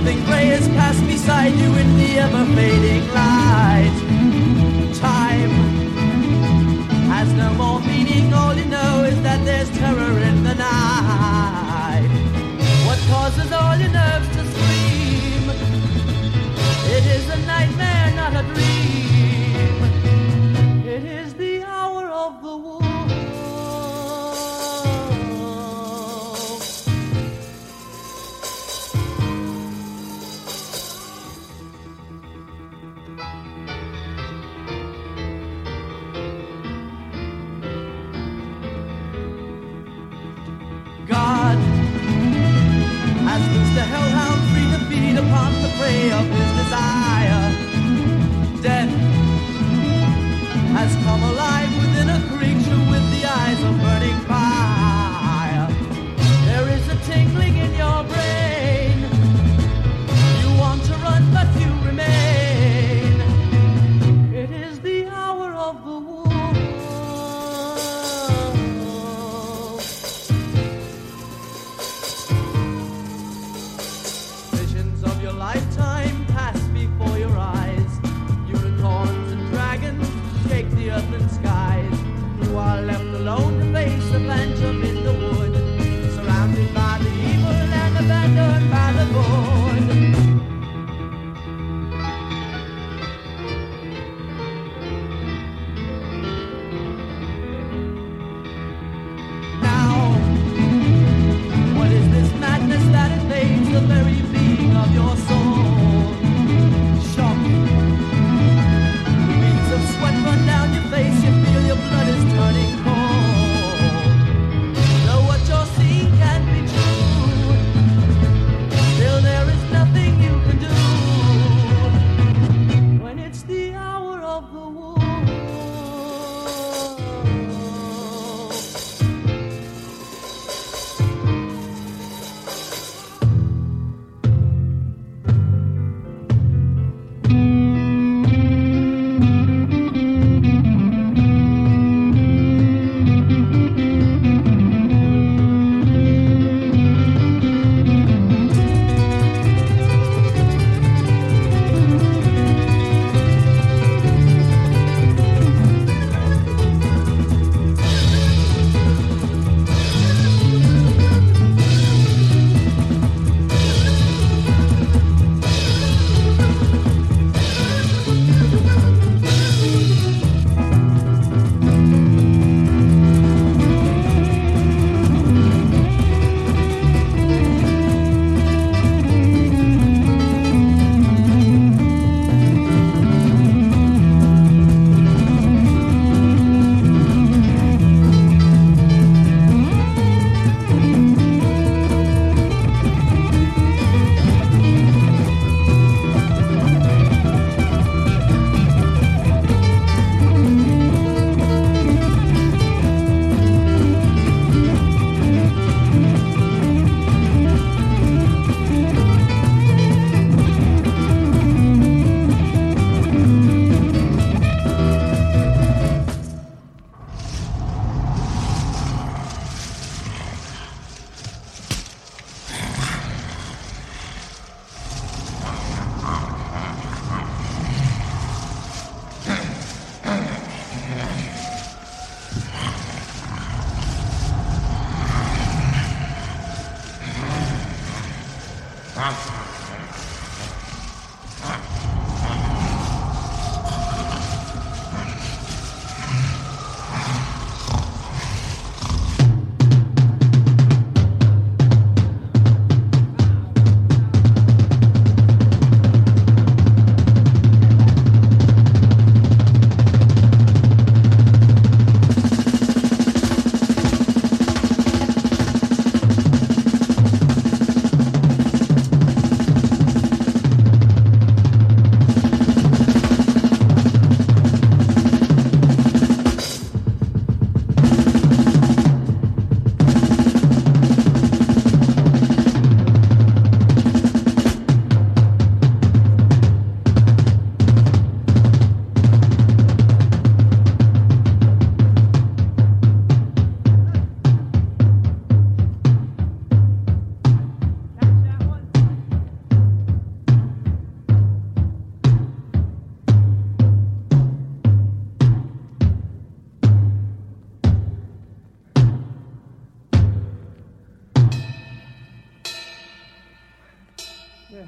Something grey has passed beside you in the ever-fading light. Time has no more meaning. All you know is that there's terror in the night. What causes all your nerves to scream? It is a nightmare, not a dream. It is the hour of the wolf. God has loosed the hellhound free to feed upon the prey of his desire. Death has come alive within a creature with the eyes of burning fire. There is a tingling in your brain. You want to run, but you remain. It is the hour of the wolf. Visions of your lifetime pass Yeah.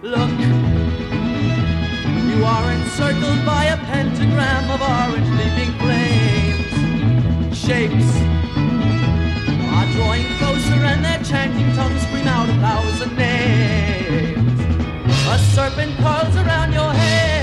Look, you are encircled by a pentagram of orange leaping flames. Shapes are drawing closer and their chanting tongues scream out 1,000 names. A serpent curls around your head.